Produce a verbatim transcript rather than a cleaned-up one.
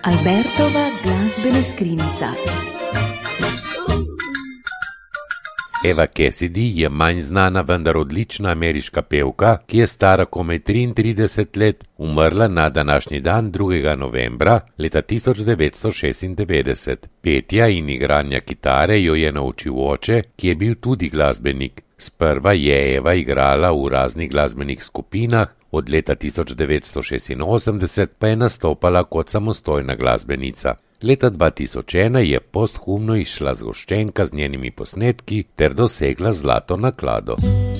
Albertova glasbena skrinjica. Eva Cassidy je manj znana, vendar odlična ameriška pevka, ki je stara komaj triintrideset let, umrla na današnji dan drugega novembra leta tisoč devetsto šestindevetdeset. Petja in igranja kitare jo je naučil oče, ki je bil tudi glasbenik. Sprva je Eva igrala v raznih glasbenih skupinah, od leta tisoč devetsto šestinosemdeset pa je nastopala kot samostojna glasbenica. Leta dva tisoč ena je posthumno izšla zgoščenka z njenimi posnetki ter dosegla zlato naklado.